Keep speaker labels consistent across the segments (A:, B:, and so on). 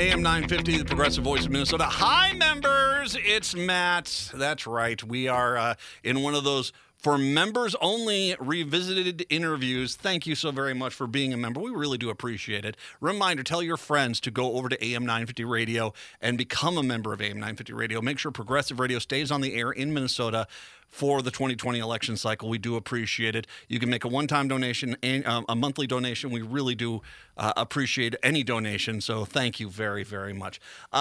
A: AM 950, the Progressive Voice of Minnesota. Hi, members. It's Matt. That's right. We are in one of those for members only revisited interviews. Thank you so very much for being a member. We really do appreciate it. Reminder, tell your friends to go over to AM 950 Radio and become a member of AM 950 Radio. Make sure Progressive Radio stays on the air in Minnesota for the 2020 election cycle. We do appreciate it. You can make a one-time donation and a monthly donation. We really do appreciate any donation, so thank you very, very much.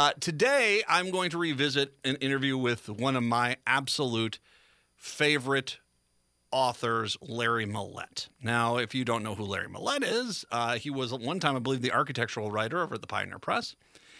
A: Today, I'm going to revisit an interview with one of my absolute favorite authors, Larry Millett. Now, if you don't know who Larry Millett is, he was at one time, I believe, the architectural writer over at the Pioneer Press.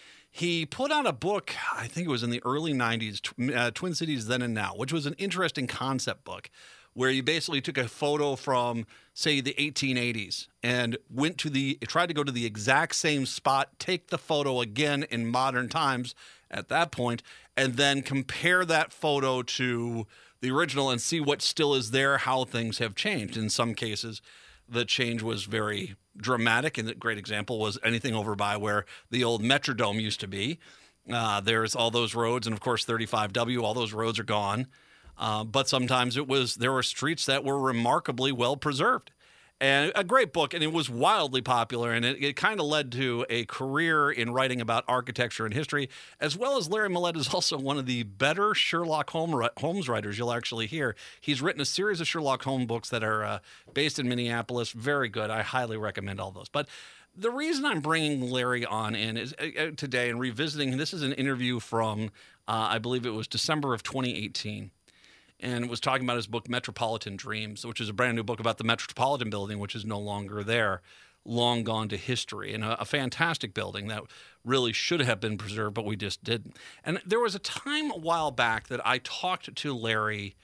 A: He put out a book, I think it was in the early 90s, Twin Cities Then and Now, which was an interesting concept book where you basically took a photo from, say, the 1880s and tried to go to the exact same spot, take the photo again in modern times at that point, and then compare that photo to the original and see what still is there, how things have changed. In some cases, the change was very dramatic, and a great example was anything over by where the old Metrodome used to be. There's all those roads, and of course 35W, all those roads are gone. But sometimes there were streets that were remarkably well preserved. And a great book, and it was wildly popular, and it kind of led to a career in writing about architecture and history, as well as Larry Millett is also one of the better Sherlock Holmes writers you'll actually hear. He's written a series of Sherlock Holmes books that are based in Minneapolis. Very good. I highly recommend all those. But the reason I'm bringing Larry on in is today and revisiting, this is an interview from, I believe it was December of 2018. And was talking about his book, Metropolitan Dreams, which is a brand new book about the Metropolitan Building, which is no longer there, long gone to history, and a fantastic building that really should have been preserved, but we just didn't. And there was a time a while back that I talked to Larry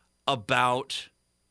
A: about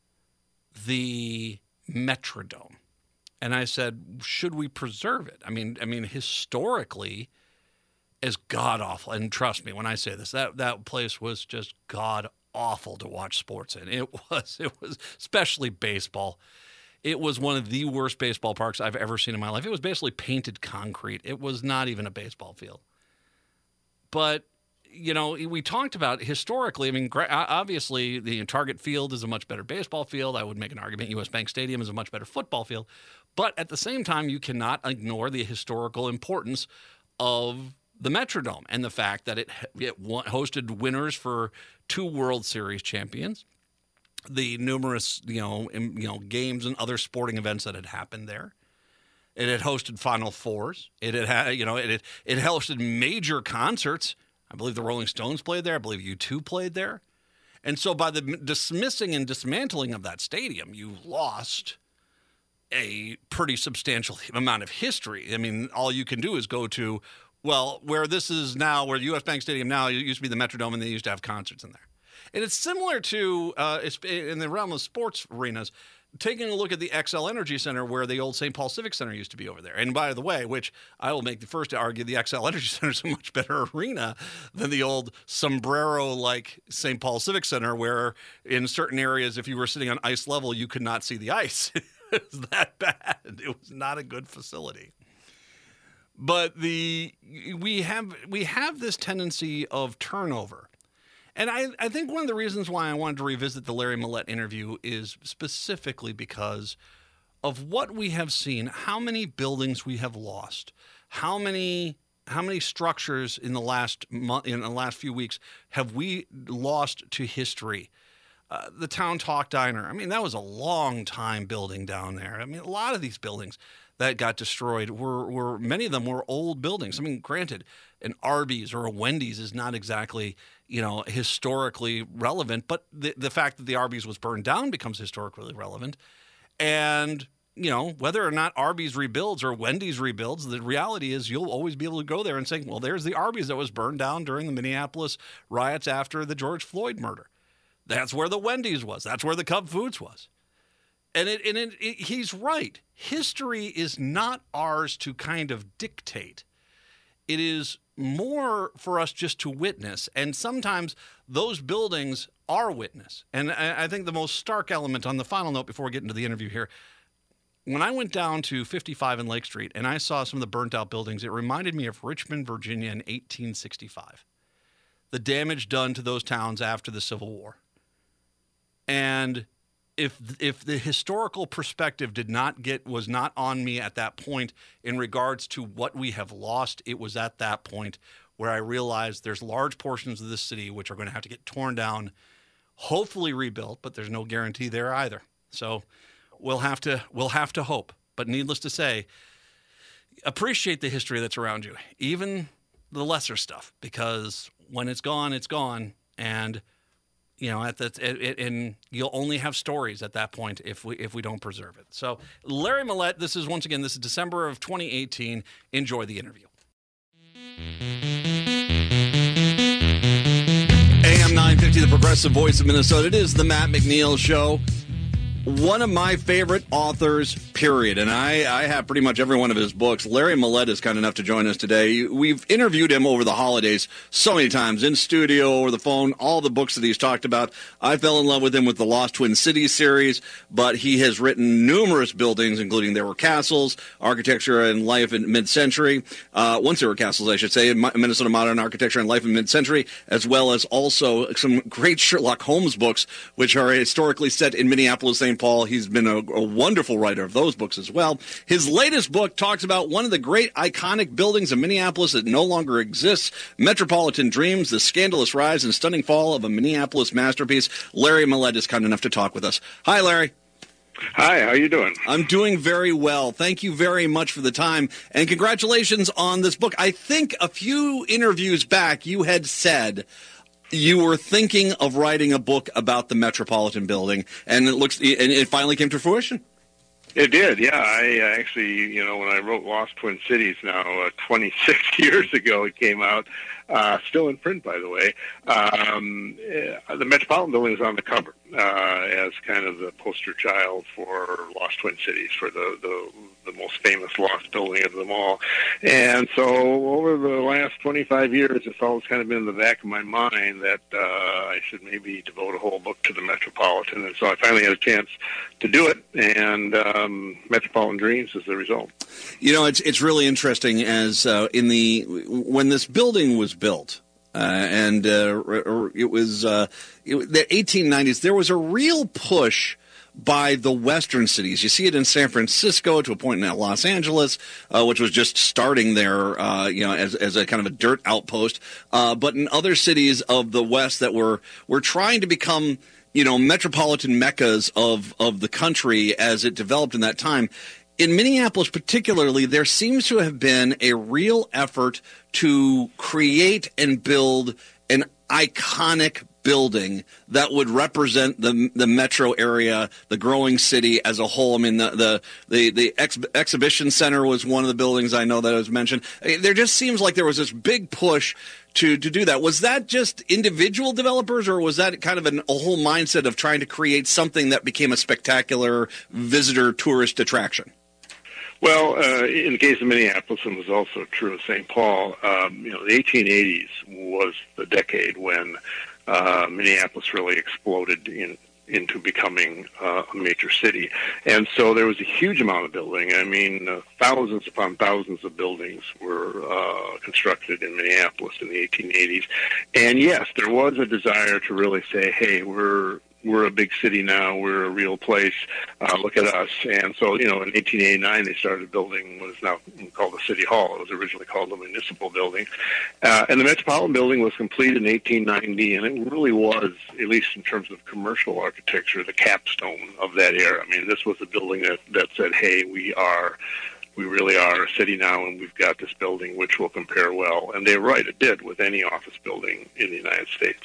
A: the Metrodome. And I said, should we preserve it? I mean, historically, as god-awful, and trust me when I say this, that place was just god-awful to watch sports in. It was especially baseball. It was one of the worst baseball parks I've ever seen in my life. It was basically painted concrete. It was not even a baseball field. But, you know, we talked about historically, I mean, obviously the Target Field is a much better baseball field. I would make an argument US Bank Stadium is a much better football field. But at the same time, you cannot ignore the historical importance of the Metrodome and the fact that it hosted winners for 2 World Series champions, the numerous games and other sporting events that had happened there. It had hosted Final Fours. It hosted major concerts. I believe the Rolling Stones played there. I believe U2 played there. And so by the dismissing and dismantling of that stadium, you lost a pretty substantial amount of history. I mean, all you can do is go to, well, where this is now, where US Bank Stadium now, it used to be the Metrodome, and they used to have concerts in there. And it's similar to, in the realm of sports arenas, taking a look at the XL Energy Center where the old St. Paul Civic Center used to be over there. And by the way, which I will make the first to argue, the XL Energy Center is a much better arena than the old sombrero-like St. Paul Civic Center, where in certain areas, if you were sitting on ice level, you could not see the ice. It was that bad. It was not a good facility. But we have this tendency of turnover. And I think one of the reasons why I wanted to revisit the Larry Millett interview is specifically because of what we have seen, how many buildings we have lost, how many structures in the last few weeks have we lost to history. The Town Talk Diner, I mean, that was a long time building down there. I mean, a lot of these buildings that got destroyed were many of them were old buildings. I mean, granted, an Arby's or a Wendy's is not exactly, historically relevant, but the fact that the Arby's was burned down becomes historically relevant. And, whether or not Arby's rebuilds or Wendy's rebuilds, the reality is you'll always be able to go there and say, well, there's the Arby's that was burned down during the Minneapolis riots after the George Floyd murder. That's where the Wendy's was. That's where the Cub Foods was. And he's right. History is not ours to kind of dictate. It is more for us just to witness. And sometimes those buildings are witness. And I think the most stark element on the final note before we get into the interview here, when I went down to 55 in Lake Street and I saw some of the burnt out buildings, it reminded me of Richmond, Virginia in 1865. The damage done to those towns after the Civil War. And if the historical perspective was not on me at that point in regards to what we have lost, it was at that point where I realized there's large portions of this city which are going to have to get torn down, hopefully rebuilt, but there's no guarantee there either. So we'll have to hope. But needless to say, appreciate the history that's around you, even the lesser stuff, because when it's gone, and and you'll only have stories at that point if we don't preserve it. So, Larry Millett, this is December of 2018. Enjoy the interview. AM 950, the progressive voice of Minnesota. It is the Matt McNeil Show. One of my favorite authors, period, and I have pretty much every one of his books. Larry Millett is kind enough to join us today. We've interviewed him over the holidays so many times, in studio, over the phone, all the books that he's talked about. I fell in love with him with the Lost Twin Cities series, but he has written numerous buildings, including There Were Castles, Architecture and Life in Mid-Century, Once There Were Castles, I should say, Minnesota Modern Architecture and Life in Mid-Century, as well as also some great Sherlock Holmes books, which are historically set in Minneapolis, St. Paul. He's been a wonderful writer of those books as well. His latest book talks about one of the great iconic buildings in Minneapolis that no longer exists, Metropolitan Dreams, the scandalous rise and stunning fall of a Minneapolis masterpiece. Larry Millett is kind enough to talk with us. Hi, Larry.
B: Hi, how you doing?
A: I'm doing very well. Thank you very much for the time, and congratulations on this book. I think a few interviews back you had said you were thinking of writing a book about the Metropolitan Building, and it finally came to fruition.
B: It did, yeah. I actually, when I wrote Lost Twin Cities now 26 years ago, it came out, still in print, by the way. The Metropolitan Building is on the cover as kind of the poster child for Lost Twin Cities, for the most famous lost building of them all. And so over the last 25 years, it's always kind of been in the back of my mind that I should maybe devote a whole book to the Metropolitan. And so I finally had a chance to do it, and Metropolitan Dreams is the result.
A: It's really interesting as when this building was built, it was the 1890s, there was a real push by the western cities. You see it in San Francisco, to a point in Los Angeles, which was just starting there, as a kind of a dirt outpost. But in other cities of the West that were trying to become, metropolitan meccas of the country as it developed in that time. In Minneapolis particularly, there seems to have been a real effort to create and build an iconic building that would represent the metro area, the growing city as a whole. I mean, the exhibition center was one of the buildings I know that was mentioned. There just seems like there was this big push to do that. Was that just individual developers, or was that kind of a whole mindset of trying to create something that became a spectacular visitor tourist attraction?
B: Well, in the case of Minneapolis, and was also true of St. Paul, the 1880s was the decade when Minneapolis really exploded into becoming a major city. And so there was a huge amount of building. I mean, thousands upon thousands of buildings were constructed in Minneapolis in the 1880s. And yes, there was a desire to really say, hey, we're a big city now. We're a real place. Look at us. And so, in 1889, they started building what is now called the City Hall. It was originally called the Municipal Building. And the Metropolitan Building was completed in 1890, and it really was, at least in terms of commercial architecture, the capstone of that era. I mean, this was a building that said, hey, we really are a city now, and we've got this building which will compare well. And they're right, it did with any office building in the United States.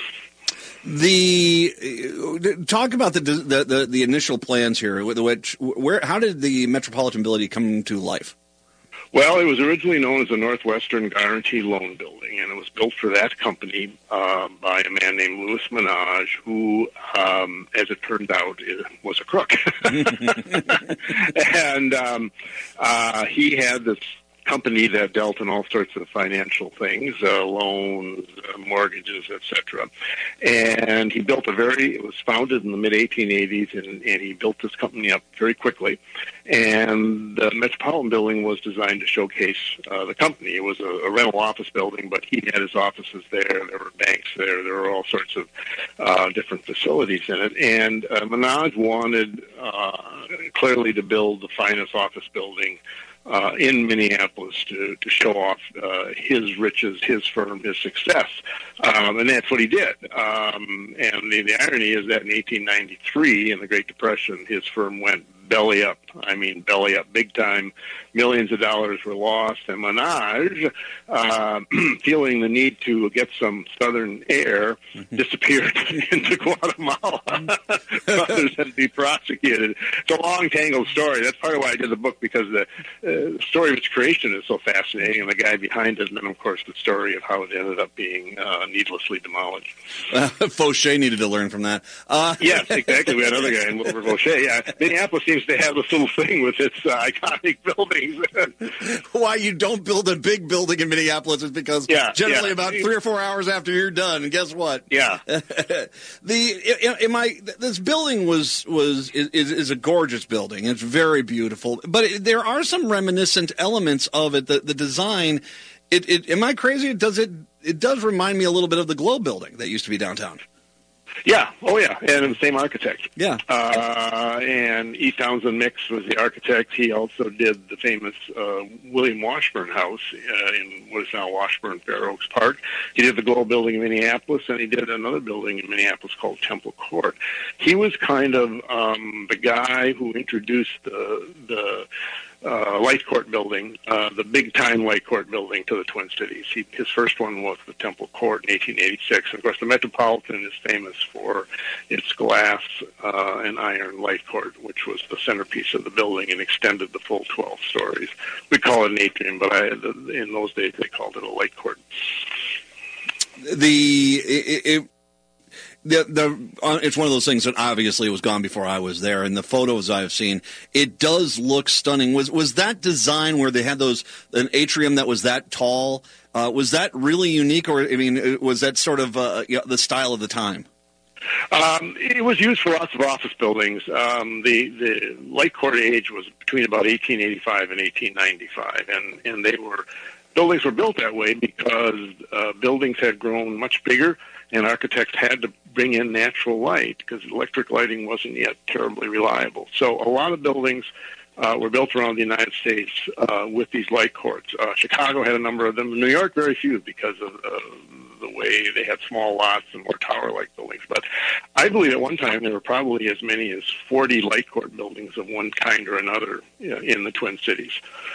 A: Talk about the initial plans here. How did the Metropolitan Building come to life?
B: Well, it was originally known as the Northwestern Guarantee Loan Building, and it was built for that company by a man named Louis Menage, who, as it turned out, was a crook. And he had this company that dealt in all sorts of financial things, loans, mortgages, etc. And he built it was founded in the mid-1880s, and he built this company up very quickly. And the Metropolitan Building was designed to showcase the company. It was a rental office building, but he had his offices there. There were banks there. There were all sorts of different facilities in it. And Menage wanted clearly to build the finest office building in Minneapolis to show off his riches, his firm, his success. And that's what he did. And the irony is that in 1893, in the Great Depression, his firm went belly up. I mean, belly up big time. Millions of dollars were lost. And Menage, feeling the need to get some southern air, disappeared into Guatemala rather than be prosecuted. It's a long, tangled story. That's part of why I did the book, because the story of its creation is so fascinating, and the guy behind it, and then, of course, the story of how it ended up being needlessly demolished.
A: Fauché needed to learn from that.
B: Yes, exactly. We had another guy in Wilbur Fauché. Yeah, Minneapolis seems to have this little thing with its iconic buildings.
A: Why you don't build a big building in Minneapolis is because generally about 3 or 4 hours after you're done, and guess what?
B: Yeah.
A: This building is a gorgeous building. It's very beautiful, but there are some reminiscent elements of it. The design. Am I crazy? It does remind me a little bit of the Globe building that used to be downtown.
B: Yeah. Oh, yeah. And the same architect.
A: Yeah.
B: And E. Townsend Mix was the architect. He also did the famous William Washburn House in what is now Washburn Fair Oaks Park. He did the Globe building in Minneapolis, and he did another building in Minneapolis called Temple Court. He was kind of the guy who introduced the Light Court building, the big-time Light Court building, to the Twin Cities. His first one was the Temple Court in 1886. And of course, the Metropolitan is famous for its glass and iron Light Court, which was the centerpiece of the building and extended the full 12 stories. We call it an atrium, but in those days they called it a Light Court.
A: It's one of those things that obviously was gone before I was there, and the photos I've seen, it does look stunning. Was that design where they had an atrium that was that tall? Was that really unique, or was that sort of the style of the time?
B: It was used for lots of office buildings. The Light Court age was between about 1885 and 1895, and buildings were built that way because buildings had grown much bigger, and architects had to bring in natural light because electric lighting wasn't yet terribly reliable. So a lot of buildings were built around the United States with these light courts. Chicago had a number of them. New York, very few, because of the way they had small lots and more tower-like buildings. But I believe at one time there were probably as many as 40 light court buildings of one kind or another in the Twin Cities.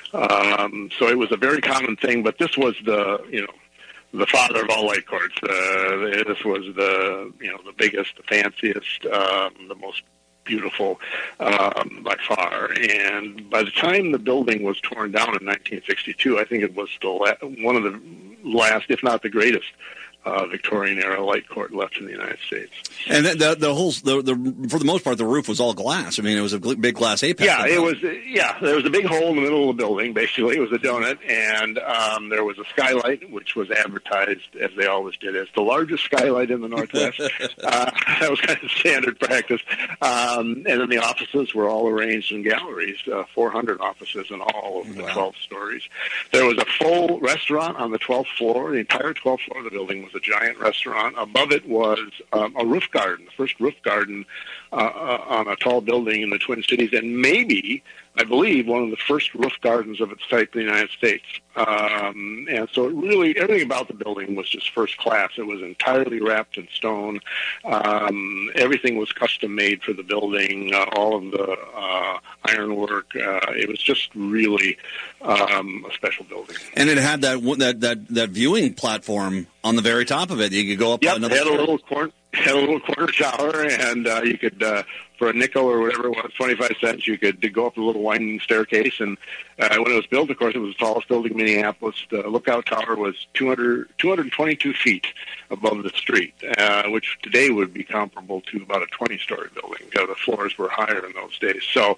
B: So it was a very common thing, but this was the father of all light courts. This was the biggest, the fanciest, the most beautiful by far. And by the time the building was torn down in 1962, I think it was one of the last, if not the greatest, Victorian-era light court left in the United States.
A: And for the most part, the roof was all glass. I mean, it was a big glass apex.
B: Yeah, it was. Yeah, there was a big hole in the middle of the building. Basically, it was a donut, and there was a skylight, which was advertised, as they always did, as the largest skylight in the Northwest. That was kind of standard practice. And then the offices were all arranged in galleries, 400 offices in all over the 12 stories. There was a full restaurant on the 12th floor. The entire 12th floor of the building was a giant restaurant. Above it was a roof garden, the first roof garden on a tall building in the Twin Cities, and maybe, I believe, one of the first roof gardens of its type in the United States. And so it really, everything about the building was just first class. It was entirely wrapped in stone. Everything was custom made for the building, all of the ironwork. It was just really a special building.
A: And it had that viewing platform on the very top of it. You could go up another
B: it had
A: story.
B: a little corner. had a little corner tower, and you could, for a nickel or whatever it was, 25 cents, you could go up a little winding staircase. And when it was built, of course, it was the tallest building in Minneapolis. The lookout tower was 222 feet above the street, which today would be comparable to about a 20-story building. The floors were higher in those days. So,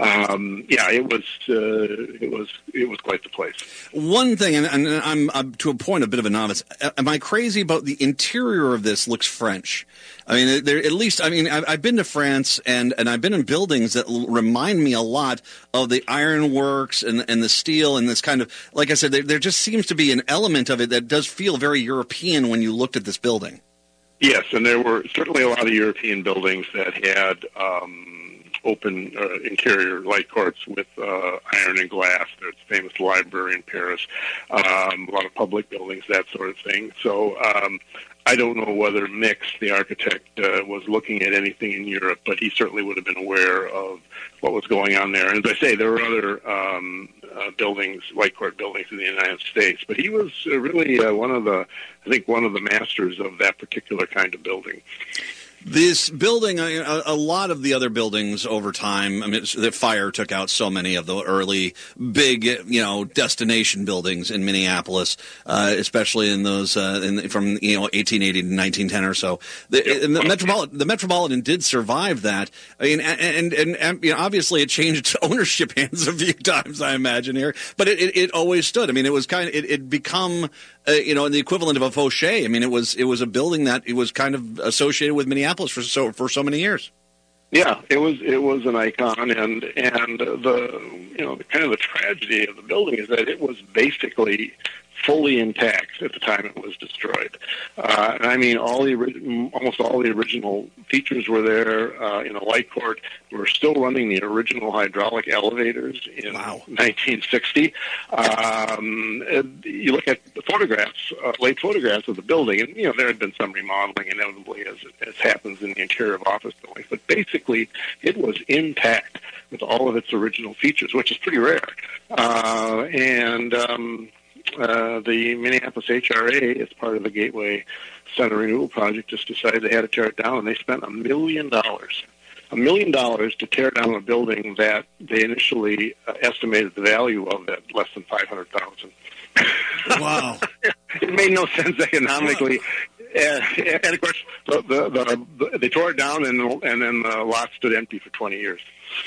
B: it was quite the place.
A: One thing, and I'm to a point a bit of a novice. Am I crazy about the interior of this? Looks French. I mean, I've been to France and I've been in buildings that remind me a lot of the ironworks and the steel and this kind of, like I said, there just seems to be an element of it that does feel very European when you looked at this building.
B: Yes, and there were certainly a lot of European buildings that had open interior light courts with iron and glass. There's a famous library in Paris, a lot of public buildings, that sort of thing. So I don't know whether Mix, the architect, was looking at anything in Europe, but he certainly would have been aware of what was going on there. And as I say, there were other buildings, light court buildings in the United States, but he was really one of the masters of that particular kind of building.
A: This building, a lot of the other buildings over time, I mean, the fire took out so many of the early big, destination buildings in Minneapolis, especially in those from 1880 to 1910 or so. The Metropolitan did survive that. I mean, and obviously it changed ownership hands a few times, I imagine here, but it always stood. I mean, it was it become the equivalent of a Fauché. I mean, it was a building that it was kind of associated with Minneapolis for so many years.
B: Yeah, it was an icon, and the kind of the tragedy of the building is that it was basically fully intact at the time it was destroyed. And I mean, almost all the original features were there. In a light court, we're still running the original hydraulic elevators in 1960. You look at the photographs, late photographs of the building, and there had been some remodeling, inevitably, as happens in the interior of office buildings. But basically, it was intact with all of its original features, which is pretty rare. The Minneapolis HRA, as part of the Gateway Center Renewal Project, just decided they had to tear it down, and they spent $1 million. $1 million to tear down a building that they initially estimated the value of at less than $500,000.
A: Wow!
B: It made no sense economically. And of course, they tore it down, and then the lot stood empty for 20 years.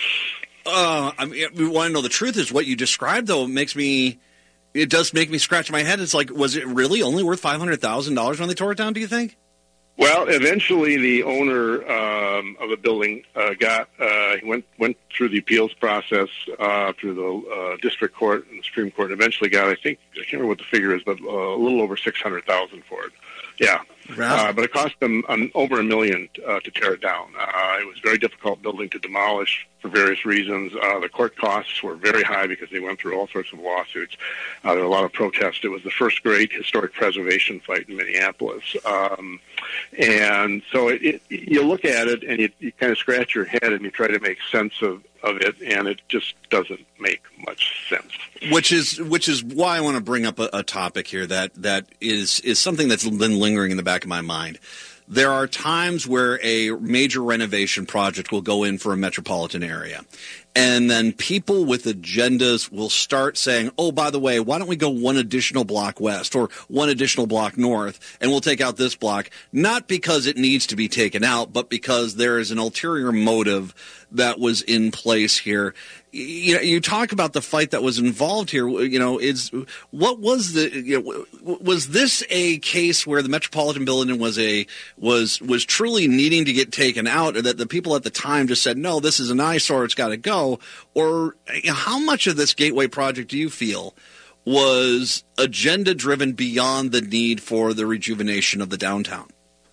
A: We want to know the truth. Is what you described, though, it does make me scratch my head. It's like, was it really only worth $500,000 when they tore it down, do you think?
B: Well, eventually the owner of the building went through the appeals process through the district court and the Supreme Court. Eventually got, I can't remember what the figure is, but a little over $600,000 for it. Yeah, but it cost them over $1 million to tear it down. It was a very difficult building to demolish for various reasons. The court costs were very high because they went through all sorts of lawsuits. There were a lot of protests. It was the first great historic preservation fight in Minneapolis. And so you look at it and you kind of scratch your head and you try to make sense of it, and it just doesn't make much sense.
A: Which is why I want to bring up a topic here that is something that's been lingering in the back of my mind. There are times where a major renovation project will go in for a metropolitan area. And then people with agendas will start saying, oh, by the way, why don't we go one additional block west or one additional block north, and we'll take out this block, not because it needs to be taken out, but because there is an ulterior motive that was in place here. You talk about the fight that was involved here. Was this a case where the Metropolitan Building was truly needing to get taken out, or that the people at the time just said, no, this is an eyesore, it's got to go? Or how much of this Gateway project do you feel was agenda driven beyond the need for the rejuvenation of the downtown?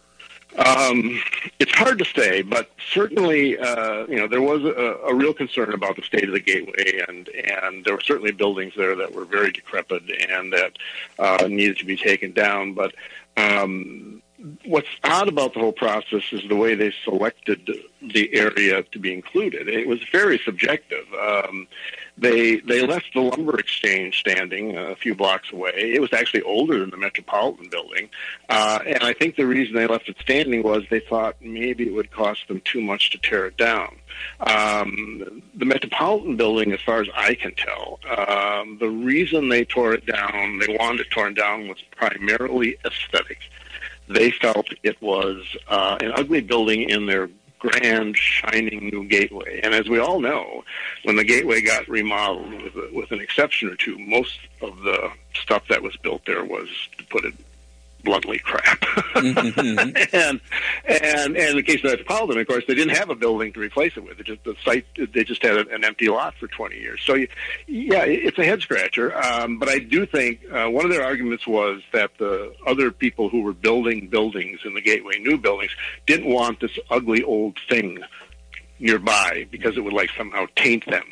B: It's hard to say, but certainly, there was a real concern about the state of the Gateway, and there were certainly buildings there that were very decrepit and that needed to be taken down. But what's odd about the whole process is the way they selected the area to be included. It was very subjective. They left the lumber exchange standing a few blocks away. It was actually older than the Metropolitan Building. And I think the reason they left it standing was they thought maybe it would cost them too much to tear it down. The Metropolitan Building, as far as I can tell, the reason they tore it down, they wanted it torn down, was primarily aesthetic. They felt it was an ugly building in their grand, shining new gateway. And as we all know, when the gateway got remodeled, with an exception or two, most of the stuff that was built there was, to put it bluntly, crap.
A: Mm-hmm.
B: and in the case of Metropolitan, of course, they didn't have a building to replace it with. They just had an empty lot for 20 years. So, yeah, it's a head scratcher. But I do think one of their arguments was that the other people who were building buildings in the Gateway, new buildings, didn't want this ugly old thing nearby because it would somehow taint them,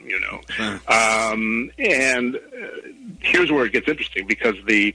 B: And here's where it gets interesting, because the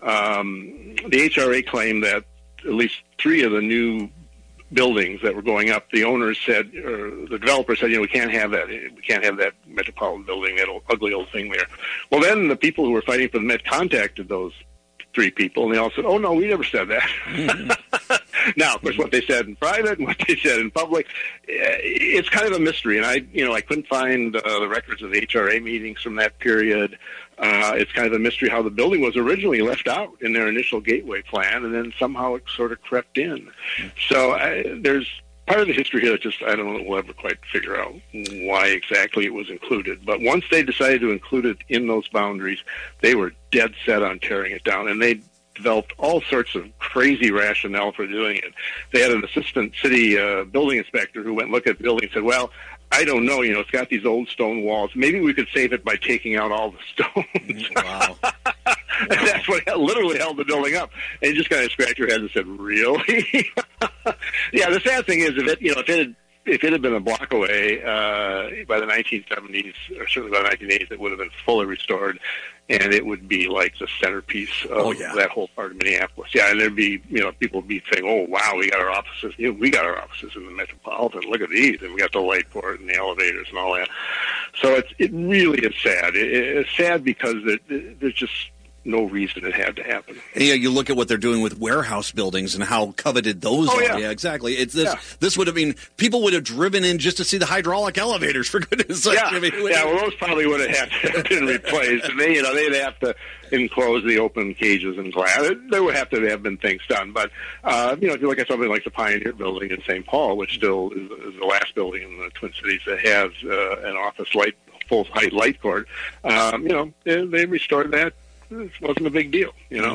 B: HRA claimed that at least 3 of the new buildings that were going up, the owners said, or the developer said, we can't have that. We can't have that Metropolitan Building, that ugly old thing there. Well, then the people who were fighting for the Met contacted those 3 people, and they all said, oh, no, we never said that. Mm-hmm. Now, of course, what they said in private and what they said in public, it's kind of a mystery. And I couldn't find the records of the HRA meetings from that period. It's kind of a mystery how the building was originally left out in their initial gateway plan, and then somehow it sort of crept in. So there's part of the history here that just, I don't know, we'll ever quite figure out why exactly it was included. But once they decided to include it in those boundaries, they were dead set on tearing it down, and they developed all sorts of crazy rationale for doing it. They had an assistant city building inspector who went and looked at the building and said, well, I don't know, it's got these old stone walls. Maybe we could save it by taking out all the stones. Wow. And that's what literally held the building up. And you just kind of scratch your head and said, really? Yeah, the sad thing is, if it had been a block away by the 1970s, or certainly by the 1980s, it would have been fully restored, and it would be like the centerpiece of that whole part of Minneapolis. Yeah, and there'd be, people would be saying, oh, wow, we got our offices. We got our offices in the Metropolitan. Look at these. And we got the light port and the elevators and all that. So it really is sad. It's sad because there's just no reason it had to happen.
A: Yeah, you look at what they're doing with warehouse buildings and how coveted those are. Yeah, exactly. It's this. Yeah. This would have been, people would have driven in just to see the hydraulic elevators, for goodness sake.
B: Yeah, well, those probably would have had to have been replaced, and they'd have to enclose the open cages and glass. There would have to have been things done. But if you look at something like the Pioneer Building in St. Paul, which still is the last building in the Twin Cities that has an office full height light court, they restored that. It wasn't a big deal,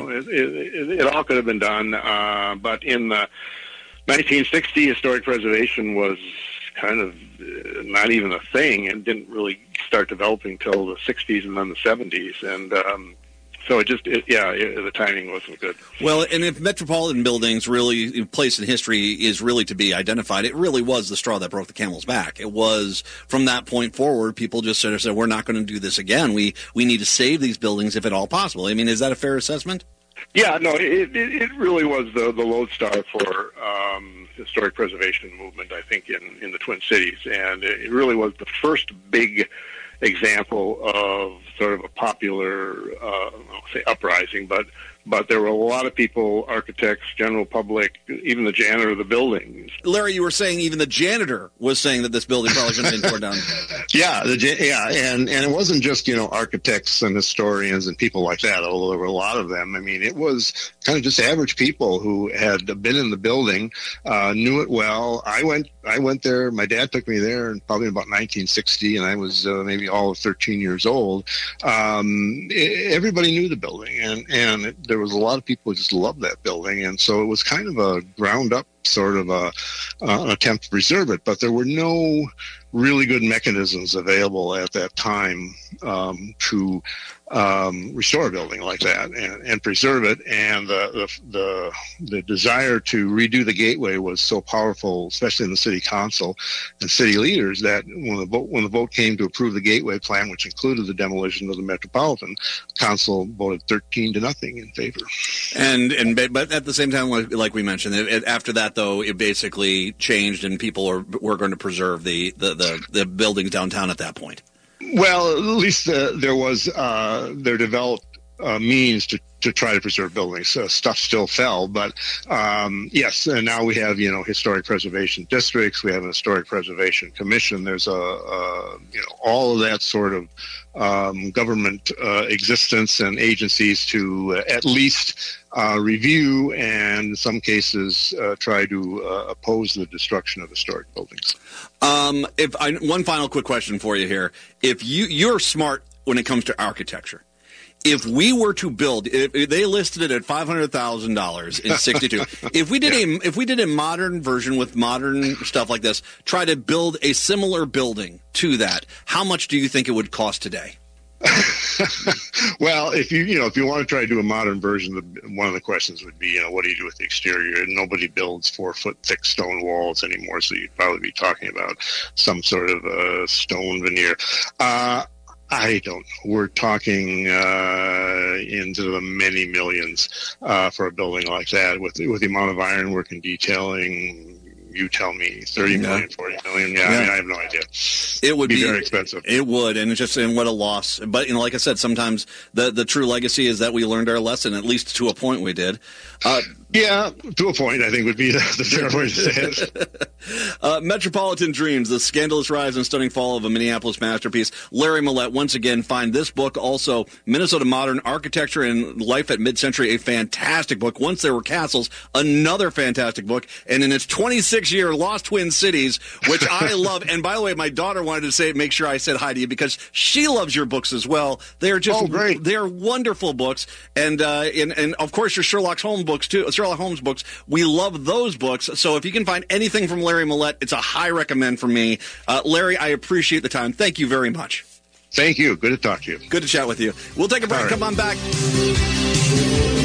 B: It all could have been done, but in the 1960s, historic preservation was kind of not even a thing, and didn't really start developing till the 60s and then the 70s, and so the timing wasn't good.
A: Well, and if Metropolitan Buildings really, place in history is really to be identified, it really was the straw that broke the camel's back. It was, from that point forward, people just sort of said, we're not going to do this again. We need to save these buildings if at all possible. I mean, is that a fair assessment?
B: Yeah, no, it really was the lodestar for historic preservation movement, I think, in the Twin Cities, and it really was the first big example of sort of a popular, I won't say uprising, but there were a lot of people, architects, general public, even the janitor of the buildings.
A: Larry, you were saying even the janitor was saying that this building probably shouldn't have been torn down.
C: And it wasn't just, architects and historians and people like that, although there were a lot of them. I mean, it was kind of just average people who had been in the building, knew it well. I went there. My dad took me there in probably about 1960, and I was maybe all of 13 years old. Everybody knew the building, and there was a lot of people who just loved that building, and so it was kind of a ground-up sort of an attempt to preserve it, but there were no really good mechanisms available at that time to restore a building like that and preserve it. And the desire to redo the gateway was so powerful, especially in the city council and city leaders, that when the vote came to approve the gateway plan, which included the demolition of the Metropolitan, council voted 13-0 in favor.
A: But at the same time, like we mentioned, after that though, it basically changed, and people were going to preserve the buildings downtown at that point.
C: Well, at least there developed means to try to preserve buildings. Stuff still fell, but yes, and now we have historic preservation districts. We have an historic preservation commission. There's all of that sort of government existence and agencies to at least review and in some cases try to oppose the destruction of historic buildings.
A: One final quick question for you here. If you're smart when it comes to architecture, if we were to build, if they listed it at $500,000 in '62, if we did a modern version with modern stuff like this, try to build a similar building to that, how much do you think it would cost today?
C: Well, if you want to try to do a modern version, one of the questions would be, what do you do with the exterior? Nobody builds 4-foot thick stone walls anymore, so you'd probably be talking about some sort of stone veneer. I don't know. We're talking into the many millions for a building like that with the amount of ironwork and detailing. You tell me, 30 million, 40 million. Yeah, I mean, I have no idea.
A: It would be
C: very expensive.
A: It would, and what a loss. But like I said, sometimes the true legacy is that we learned our lesson. At least to a point, we did.
C: Yeah, to a point, I think would be the fair way to say it.
A: Metropolitan Dreams: The Scandalous Rise and Stunning Fall of a Minneapolis Masterpiece. Larry Millett, once again, find this book. Also, Minnesota Modern Architecture and Life at Mid-Century, a fantastic book. Once There Were Castles, another fantastic book. And in its 26-year Lost Twin Cities, which I love. And by the way, my daughter wanted to make sure I said hi to you because she loves your books as well. They are just
C: great.
A: They are wonderful books. And of course your Sherlock Holmes books too. Sherlock Holmes books. We love those books. So if you can find anything from Larry Millett, it's a high recommend for me. Larry, I appreciate the time. Thank you very much.
C: Thank you. Good to talk to you.
A: Good to chat with you. We'll take a break. Right. Come on back.